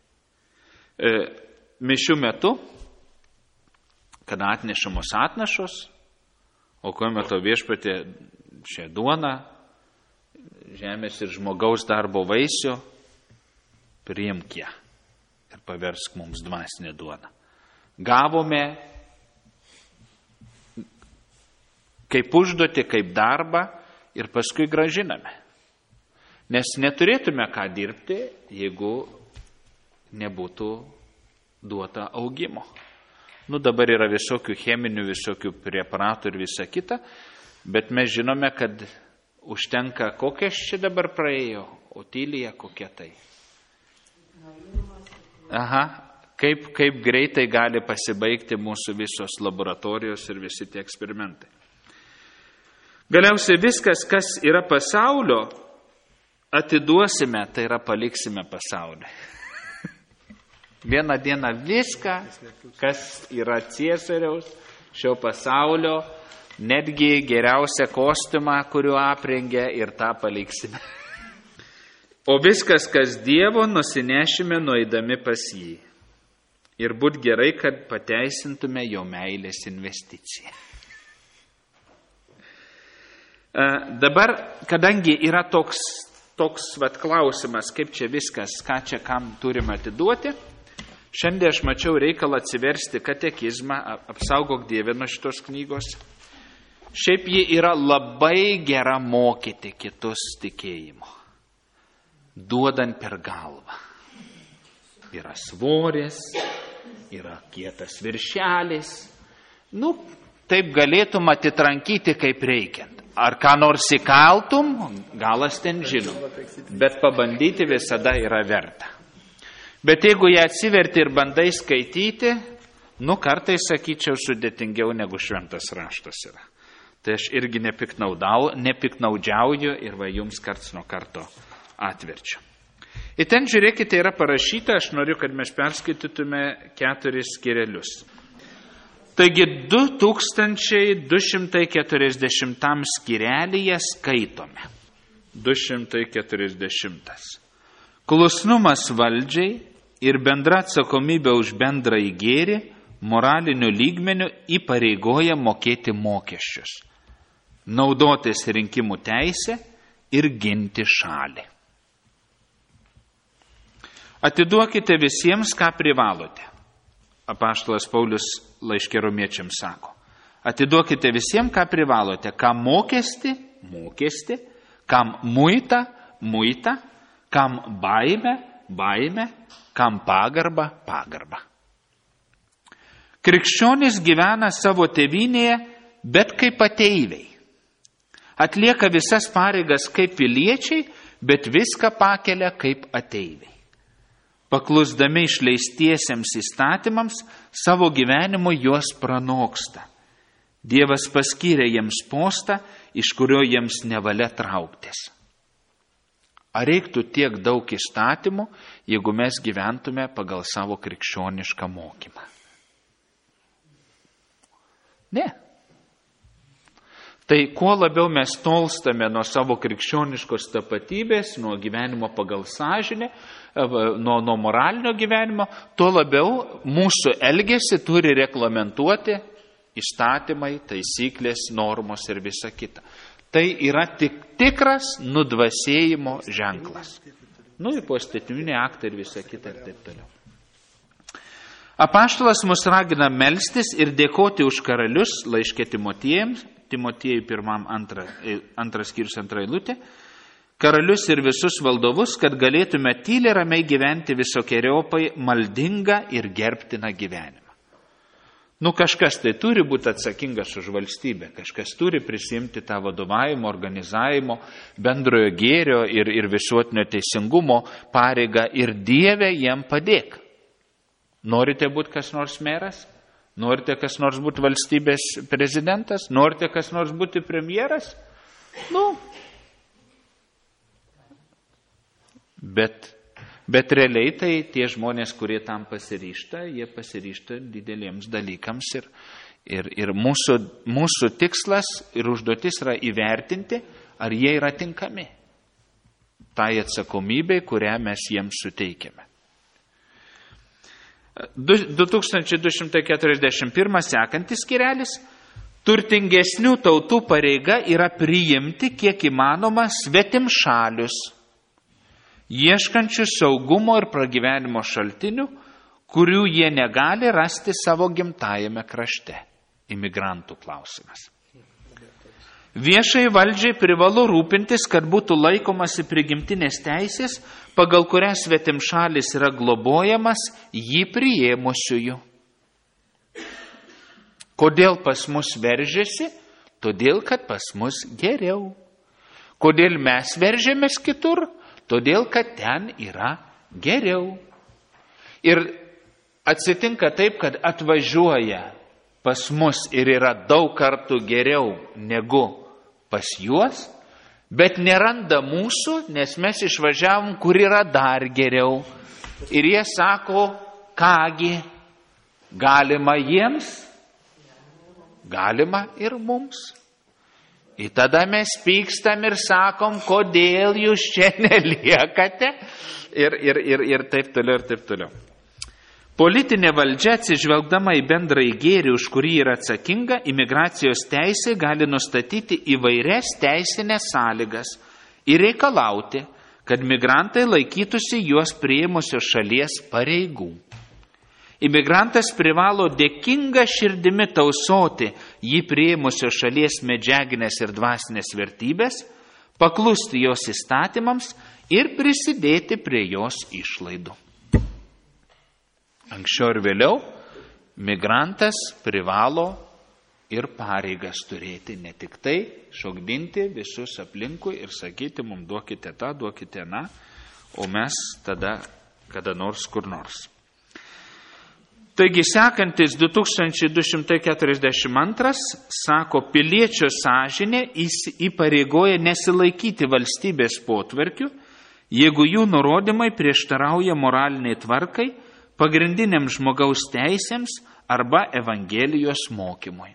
Mišių metu, kada atnešamos atnašos, o kuo metu Viešpatie šią duoną, žemės ir žmogaus darbo vaisių, priimk ją ir paversk mums dvasinę duoną. Gavome kaip užduotį, kaip darbą ir paskui gražiname. Nes neturėtume ką dirbti, jeigu nebūtų duota augimo. Dabar yra visokių cheminių, visokių preparatų ir visa kita, bet mes žinome, kad užtenka, kokias čia dabar praėjo, Otilija kokia tai. Kaip greitai gali pasibaigti mūsų visos laboratorijos ir visi tie eksperimentai. Galiausiai viskas, kas yra pasaulio, atiduosime, tai yra paliksime pasaulį. Vieną dieną viską, kas yra Ciesoriaus, šio pasaulio, netgi geriausią kostiumą, kuriuo aprengė, ir tą paliksime. O viskas, kas Dievo, nusinešime nueidami pas jį. Ir būt gerai, kad pateisintume jo meilės investiciją. Dabar, kadangi yra toks klausimas, kaip čia viskas, ką čia kam turime atiduoti, šiandien aš mačiau reikalą atsiversti katekizmą, apsaugok Dieve nuo šitos knygos. Šiaip ji yra labai gera mokyti kitus tikėjimo, duodant per galvą. Yra svoris, yra kietas viršelis. Taip galėtum atitrankyti kaip reikiant. Ar ką nors įkaltum, galas ten žinom, bet pabandyti visada yra verta. Bet jeigu ją atsiverti ir bandai skaityti, kartais, sakyčiau, sudėtingiau negu šventas raštas yra. Tai aš irgi nepiknaudžiauju ir va jums karts nuo karto atverčiu. Ir ten, žiūrėkite, yra parašyta, aš noriu, kad mes perskaitytume 4 skyrelius. Taigi 2240 skyrelyje skaitome. 240. Klusnumas valdžiai ir bendra atsakomybė už bendrąjį gėrį moraliniu lygmeniu įpareigoja mokėti mokesčius, naudotis rinkimų teisę ir ginti šalį. Atiduokite visiems, ką privalote. Apaštalas Paulius laiške Romiečiams sako. Atiduokite visiems, ką privalote. Kam mokestį, kam muitą, kam baimę, kam pagarbą. Krikščionys gyvena savo tėvynėje, bet kaip ateiviai. Atlieka visas pareigas kaip piliečiai, bet viską pakelia kaip ateiviai. Paklusdami išleistiesiems įstatymams, savo gyvenimu juos pranoksta. Dievas paskyrė jiems postą, iš kurio jiems nevalia trauktis. Ar reiktų tiek daug įstatymų, jeigu mes gyventume pagal savo krikščionišką mokymą? Ne. Tai kuo labiau mes tolstame nuo savo krikščioniškos tapatybės, nuo gyvenimo pagal sąžinę, nuo moralinio gyvenimo, tuo labiau mūsų elgesį turi reglamentuoti įstatymai, taisyklės, normos ir visa kita. Tai yra tikras nudvasėjimo ženklas. Ir poįstatyminiai aktai ir visa kita ir taip toliau. Apaštalas mus ragina melstis ir dėkoti už karalius, laiške Timotiejui 1 skyrius 2 eilutė, karalius ir visus valdovus, kad galėtume tyliai ramiai gyventi visokерiopai maldingą ir gerbtiną gyvenimą. Kažkas tai turi būti atsakingas už valstybę, kažkas turi prisimti tą vadovavimo, organizavimo, bendrojo gėrio ir visuotinio teisingumo pareigą ir Dieve jiem padėk. Norite būti kas nors meras? Norite kas nors būti valstybės prezidentas? Norite kas nors būti premjeras? Bet realiai tai tie žmonės, kurie tam pasiryžta, jie pasiryžta dideliems dalykams ir mūsų tikslas ir užduotis yra įvertinti, ar jie yra tinkami. Tai atsakomybei, kurią mes jiems suteikėme. 2241 sekantis skyrelis. Turtingesnių tautų pareiga yra priimti kiek įmanoma svetimšalius, ieškančių saugumo ir pragyvenimo šaltinių, kurių jie negali rasti savo gimtajame krašte. Imigrantų klausimas. Viešai valdžiai privalu rūpintis, kad būtų laikomasi prigimtinės teisės, pagal kurią svetimšalis yra globojamas jį priėmusiųjų. Kodėl pas mus veržiasi? Todėl, kad pas mus geriau. Kodėl mes veržėmės kitur? Todėl, kad ten yra geriau. Ir atsitinka taip, kad atvažiuoja pas mus ir yra daug kartų geriau negu pas juos, bet neranda mūsų, nes mes išvažiavom, kur yra dar geriau. Ir jie sako, kągi, galima jiems, galima ir mums. Ir tada mes pykstam ir sakom, kodėl jūs čia neliekate ir taip toliau ir taip toliau. Politinė valdžia, atsižvelgdama į bendrąjį gėrį, už kurį yra atsakinga, imigracijos teisė gali nustatyti įvairias teisinės sąlygas ir reikalauti, kad migrantai laikytųsi juos priėmusios šalies pareigų. Imigrantas privalo dėkinga širdimi tausoti jį priėmusios šalies medžiaginės ir dvasinės vertybės, paklusti jos įstatymams ir prisidėti prie jos išlaidų. Anksčiau ir vėliau migrantas privalo ir pareigas turėti, ne tik tai šokdinti visus aplinkui ir sakyti, mums duokite tą, duokite na, o mes tada kada nors kur nors. Taigi sekantis 2242 sako, piliečio sąžinė įpareigoja nesilaikyti valstybės potvarkių, jeigu jų nurodymai prieštarauja moraliniai tvarkai, pagrindiniams žmogaus teisėms arba Evangelijos mokymui.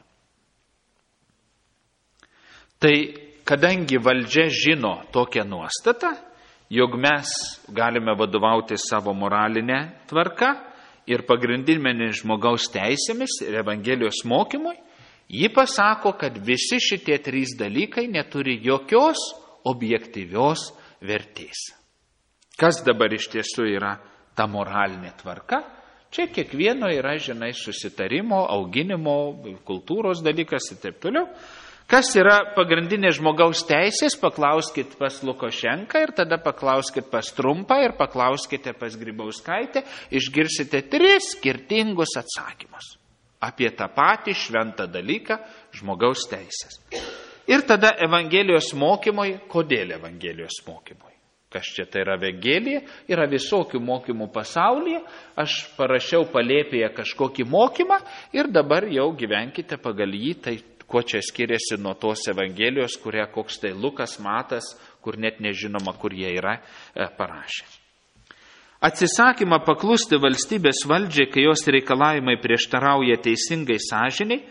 Tai kadangi valdžia žino tokią nuostatą, jog mes galime vadovauti savo moralinę tvarką ir pagrindinėmis žmogaus teisėmis ir Evangelijos mokymui, ji pasako, kad visi šitie trys dalykai neturi jokios objektyvios vertės. Kas dabar iš tiesų yra ta moralinė tvarka? Čia kiekvieno yra, susitarimo, auginimo, kultūros dalykas ir taip toliau. Kas yra pagrindinė žmogaus teisės, paklauskit pas Lukašenką ir tada paklauskit pas Trumpą ir paklauskite pas Grybauskaitę, išgirsite 3 skirtingus atsakymus apie tą patį šventą dalyką žmogaus teisės. Ir tada Evangelijos mokymui, kodėl Evangelijos mokymui? Kas čia tai yra Evangelija? Yra visokių mokymų pasaulyje, aš parašiau palėpėje kažkokį mokymą ir dabar jau gyvenkite pagal jį, tai kuo čia skiriasi nuo tos Evangelijos, kurią koks tai Lukas, Matas, kur net nežinoma, kur jie yra, parašė. Atsisakymą paklusti valstybės valdžiai, kai jos reikalavimai prieštarauja teisingai sąžiniai,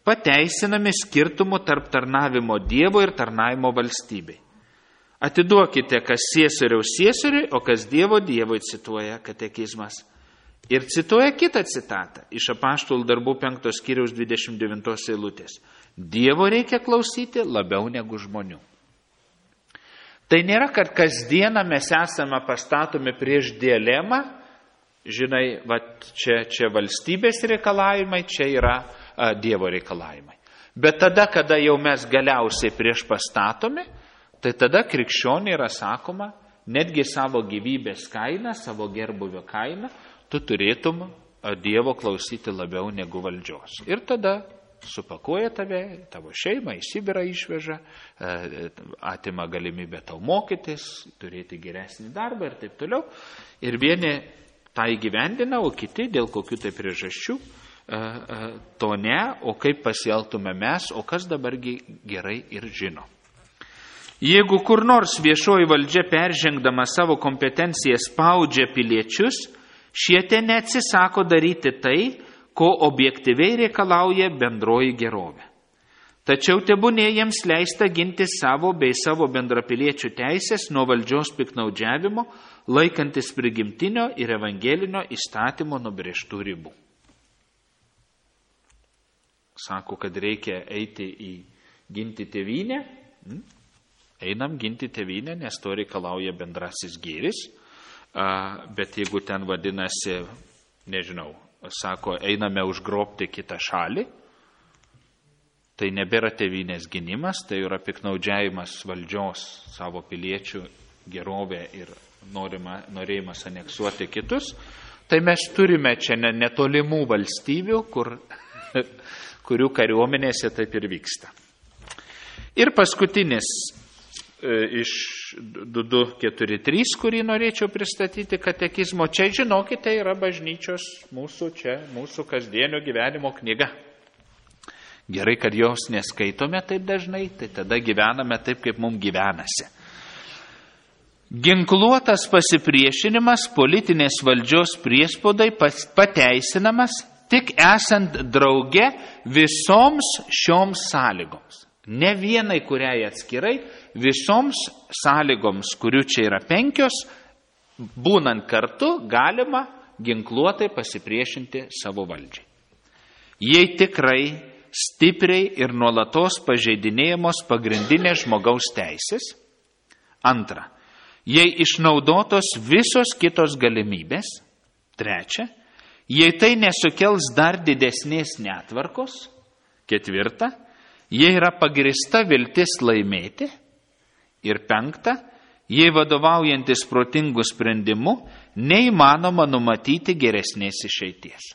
pateisinami skirtumu tarp tarnavimo Dievo ir tarnavimo valstybei. Atiduokite, kas ciesoriaus ciesoriui, o kas Dievo Dievui, cituoja katekizmas. Ir cituoja kitą citatą iš Apaštalų darbų 5 skyriaus 29 eilutės. Dievo reikia klausyti labiau negu žmonių. Tai nėra, kad kasdieną mes esame pastatomi prieš dilemą, žinai, čia valstybės reikalavimai, čia yra Dievo reikalavimai. Bet tada, kada jau mes galiausiai prieš pastatomi, tai tada krikščioniai yra sakoma, netgi savo gyvybės kainą, savo gerbuvio kainą, tu turėtum Dievo klausyti labiau negu valdžios. Ir tada supakuoja tave, tavo šeimą, į Sibirą išveža, atima galimybę tau mokytis, turėti geresnį darbą ir taip toliau. Ir vieni tą įgyvendina, o kiti dėl kokių tai priežasčių to ne, o kaip pasielgtume mes, o kas dabargi gerai ir žino. Jeigu kur nors viešoji valdžia peržengdama savo kompetenciją spaudžia piliečius, šie te neatsisako daryti tai, ko objektyviai reikalauja bendroji gerovė. Tačiau tebūnie jiems leista ginti savo bei savo bendrapiliečių teisės nuo valdžios piktnaudžiavimo, laikantis prigimtinio ir evangelinio įstatymo nubrėžtų ribų. Sako, kad reikia eiti ginti tėvynę. Einam ginti tėvynę, nes to reikalauja bendrasis gėris. Bet jeigu ten vadinasi, nežinau, sako, einame užgrobti kitą šalį, tai nebėra tėvynės gynimas, tai yra piktnaudžiavimas valdžios savo piliečių gerovę ir norėjimas aneksuoti kitus, tai mes turime čia netolimų valstybių, kurių kariuomenėse taip ir vyksta. Ir paskutinis iš 2243, kurį norėčiau pristatyti katekizmo. Čia, žinokite, yra bažnyčios mūsų kasdienio gyvenimo knyga. Gerai, kad jos neskaitome taip dažnai, tai tada gyvename taip, kaip mums gyvenasi. Ginkluotas pasipriešinimas politinės valdžios priespaudai pateisinamas tik esant drauge visoms šioms sąlygoms. Ne vienai kuriai atskirai, visoms sąlygoms, kurių čia yra 5, būnant kartu, galima ginkluotai pasipriešinti savo valdžiai. Jei tikrai, stipriai ir nuolatos pažeidinėjamos pagrindinės žmogaus teisės. 2. Jei išnaudotos visos kitos galimybės. 3. Jei tai nesukels dar didesnės netvarkos. 4. Jei yra pagrįsta viltis laimėti. Ir 5. Jei vadovaujantis protingų sprendimų, neįmanoma numatyti geresnės išeities.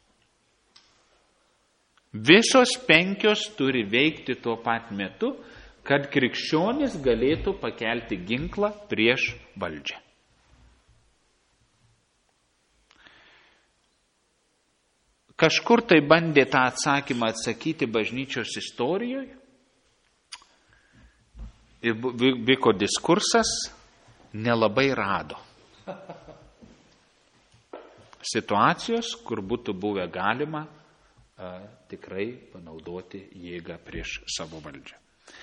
Visos 5 turi veikti tuo pat metu, kad krikščionis galėtų pakelti ginklą prieš valdžią. Kažkur tai bandė tą atsakymą atsakyti bažnyčios istorijoje. Ir vyko diskursas, nelabai rado situacijos, kur būtų buvę galima tikrai panaudoti jėgą prieš savo valdžią.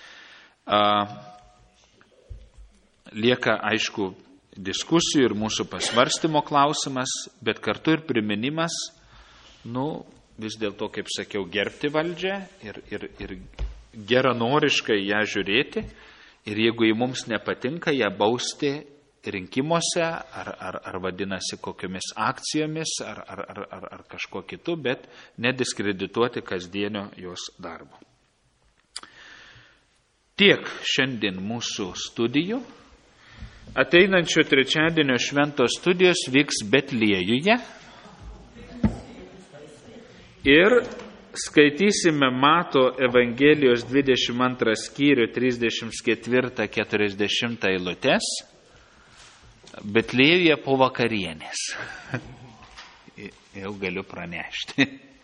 Lieka, aišku, diskusijų ir mūsų pasvarstymo klausimas, bet kartu ir priminimas, vis dėlto, kaip sakiau, gerbti valdžią ir geranoriškai ją žiūrėti. Ir jeigu į mums nepatinka, ją bausti rinkimuose, ar vadinasi kokiomis akcijomis, ar kažko kitu, bet nediskredituoti kasdienio jos darbo. Tiek šiandien mūsų studijų. Ateinančio trečiadienio šventos studijos vyks Betliejuje. Ir skaitysime Mato Evangelijos 22 skyrių 34-40 eilutes. Betliejuje po vakarienės. Jau galiu pranešti.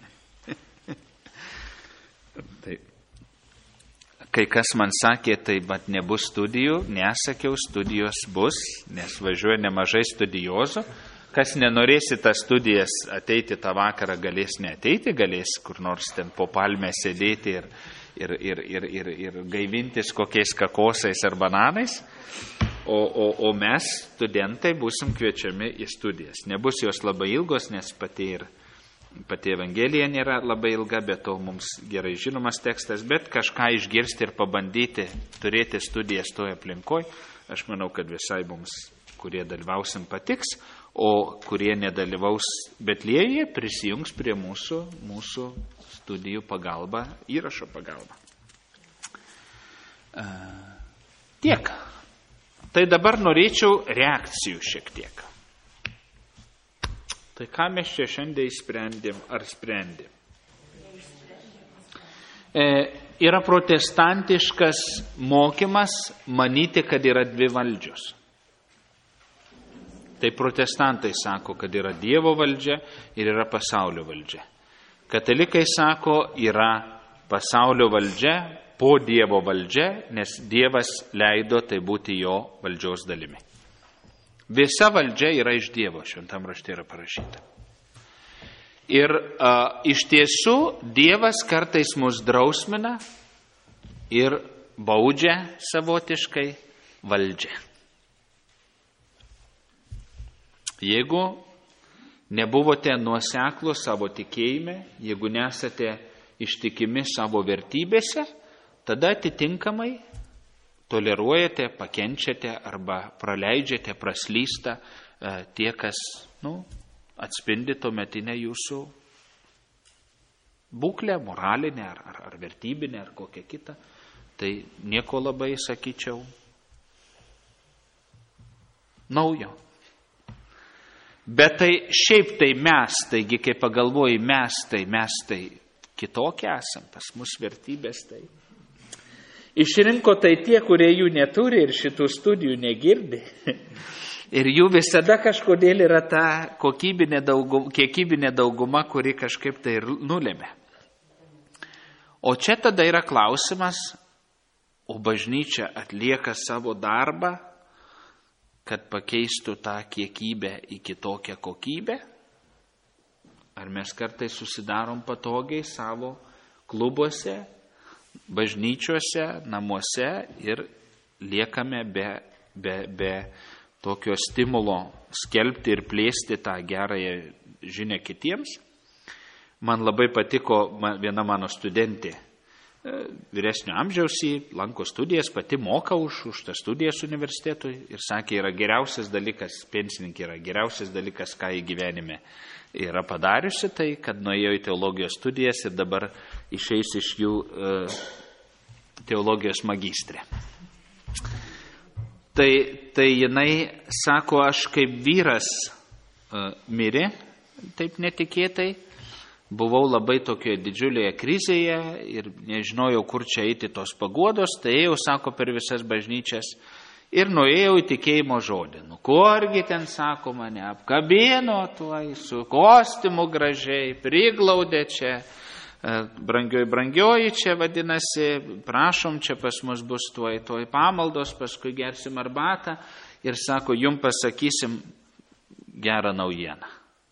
Tai, kai kas man sakė, tai bet nebus studijų, nesakiau, studijos bus, nes važiuoja nemažai studiozų. Kas nenorės į tas studijas ateiti tą vakarą, galės neateiti, galės kur nors ten po palmę sėdėti ir gaivintis kokiais kakosais ar bananais. O mes, studentai, būsim kviečiami į studijas. Nebus jos labai ilgos, nes pati Evangelija nėra labai ilga, bet to mums gerai žinomas tekstas, bet kažką išgirsti ir pabandyti turėti studijas toje aplinkoje, aš manau, kad visai mums, kurie dalyvausim, patiks, o kurie nedalyvaus Betliejuje, prisijungs prie mūsų studijų pagalba, įrašo pagalba. Tiek. Tai dabar norėčiau reakcijų šiek tiek. Tai ką mes čia šiandien sprendėm ar sprendėm? Yra protestantiškas mokymas manyti, kad yra dvi valdžios. Tai protestantai sako, kad yra Dievo valdžia ir yra pasaulio valdžia. Katalikai sako, yra pasaulio valdžia po Dievo valdžia, nes Dievas leido tai būti jo valdžios dalimi. Visa valdžia yra iš Dievo, šventam rašte yra parašyta. Ir iš tiesų Dievas kartais mus drausmina ir baudžia savotiškai valdžią. Jeigu nebuvote nuoseklūs savo tikėjime, jeigu nesate ištikimi savo vertybėse, tada atitinkamai toleruojate, pakenčiate arba praleidžiate, praslysta tie, kas atspindi tuometinę jūsų būklę, moralinę ar vertybinę ar kokią kitą. Tai nieko labai, sakyčiau, naujo. Bet tai šiaip tai mes, taigi kai pagalvoji mes tai kitokie esam, pas mus vertybės tai. Išrinko tai tie, kurie jų neturi ir šitų studijų negirdi. Ir jų visada kažkodėl yra ta kiekybinė dauguma, kuri kažkaip tai ir nulėmė. O čia tada yra klausimas, o bažnyčia atlieka savo darbą, kad pakeistų tą kiekybę į kitokią kokybę? Ar mes kartais susidarom patogiai savo klubuose, bažnyčiuose, namuose ir liekame be tokio stimulo skelbti ir plėsti tą gerąją žinią kitiems? Man labai patiko viena mano studentė, vyresnio amžiaus, lanko studijas, pati moka už tas studijas universitetui ir sakė, yra geriausias dalykas, pensininkė yra geriausias dalykas, ką į gyvenime yra padariusi, tai kad nuėjo į teologijos studijas ir dabar išeis iš jų teologijos magistrė. Tai jinai sako, aš kaip vyras mirė, taip netikėtai, buvau labai tokioje didžiulėje krizėje ir nežinojau, kur čia eiti tos paguodos, tai ėjau, sako, per visas bažnyčias ir nuėjau į tikėjimo žodį. Nu, kurgi ten, sako, mane apkabino tuoj, su kostiumu gražiai, priglaudė čia, brangioji čia vadinasi, prašom, čia pas mus bus tuoj pamaldos, paskui gersim arbatą ir sako, jum pasakysim gerą naujieną.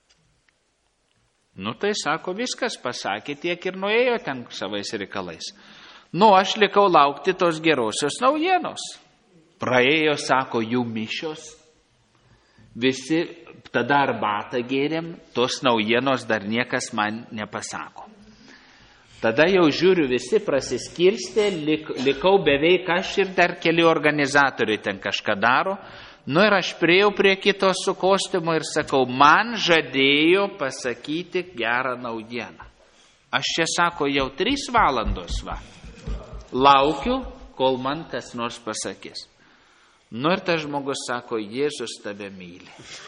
Nu tai sako, viskas pasakė tiek ir nuėjo ten savais reikalais. Nu aš likau laukti tos gerosios naujienos. Praėjo, sako, jų mišios, visi tada arbatą gėrėm, tos naujienos dar niekas man nepasako. Tada jau žiūriu, visi prasiskirstė, likau beveik aš ir dar keli organizatoriai ten kažką daro. Nu ir aš priejau prie kito su kostiumu ir sakau, man žadėjo pasakyti gerą naujieną. Aš čia, sako, jau 3 valandos laukiu, kol man kas nors pasakys. Nu ir tas žmogus sako, Jėzus tave myli.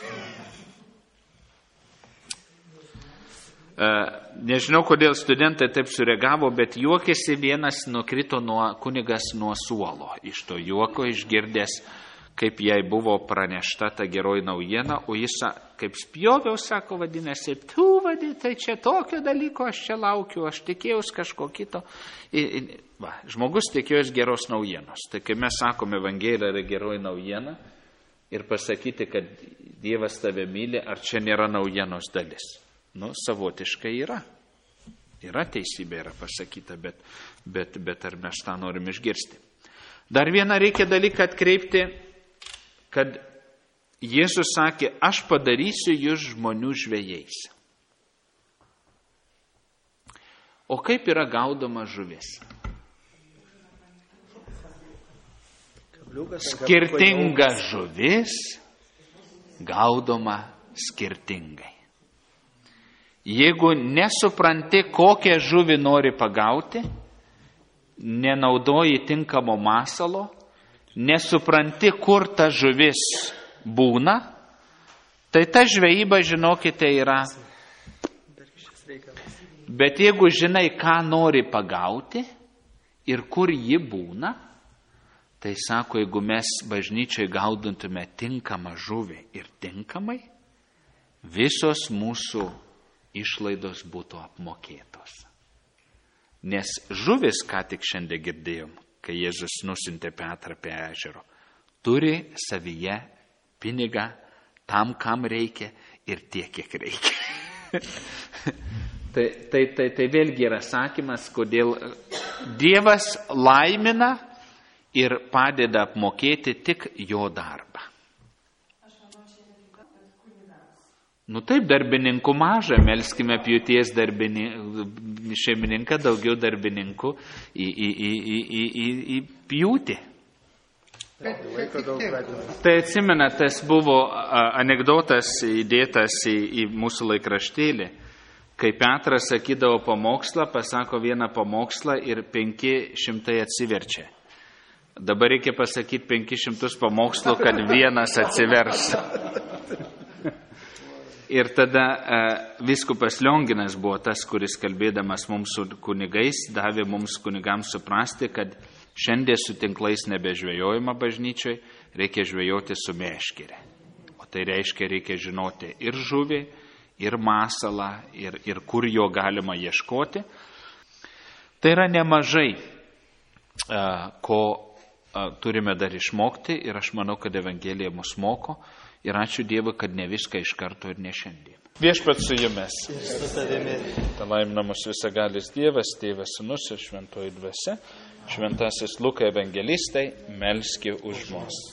Nežinau, kodėl studentai taip sureagavo, bet juokėsi vienas, nukrito kunigas nuo suolo. Iš to juoko išgirdęs, kaip jai buvo pranešta ta geroji naujiena, o jis, kaip spjoviau, sako, vadinasi, tai čia tokio dalyko, aš čia laukiu, aš tikėjus kažko kito. Žmogus tikėjus geros naujienos. Tai kai mes sakome, Evangelija yra geroji naujiena, ir pasakyti, kad Dievas tave myli, ar čia nėra naujienos dalis? Savotiškai yra. Yra teisybė, yra pasakyta, bet ar mes tą norim išgirsti? Dar vieną reikia dalyką atkreipti, kad Jėzus sakė, aš padarysiu jūs žmonių žvejais. O kaip yra gaudoma žuvis? Skirtinga žuvis gaudoma skirtingai. Jeigu nesupranti, kokią žuvį nori pagauti, nenaudoji tinkamo masalo, nesupranti, kur ta žuvis būna, tai ta žvejyba, žinokite, yra. Bet jeigu žinai, ką nori pagauti ir kur ji būna, tai sako, jeigu mes bažnyčiai gaudintume tinkamą žuvį ir tinkamai, visos mūsų išlaidos būtų apmokėtos. Nes žuvis, ką tik šiandien girdėjom, kai Jėzus nusintė Petrą prie ežero, turi savyje pinigą tam, kam reikia ir tiek, kiek reikia. Tai vėlgi yra sakymas, kodėl Dievas laimina ir padeda apmokėti tik jo darbą. Taip, darbininkų maža, melskime pjūties šeimininką, daugiau darbininkų į pjūtį. Tai atsimena, tas buvo anekdotas įdėtas į mūsų laikraštėlį, kai Petras sakydavo pamokslą, pasako vieną pamokslą ir 500 atsiverčia. Dabar reikia pasakyti 500 pamokslų, kad vienas atsivers. Ir tada vyskupas Lionginas buvo tas, kuris kalbėdamas mums su kunigais, davė mums kunigams suprasti, kad šiandien su tinklais nebežvejojama bažnyčioj, reikia žvejoti su meškere. O tai reiškia, reikia žinoti ir žuvį, ir masalą, ir kur jo galima ieškoti. Tai yra nemažai, ko turime dar išmokti, ir aš manau, kad Evangelija mus moko. Ir ačiū Dievui, kad ne viską iš karto ir ne šiandien. Viešpats su jumis. Ta laimina mus visagalis Dievas, Tėvas, Sūnus ir Šventoji Dvasia. Šventasis Luka evangelistai, melski už mus.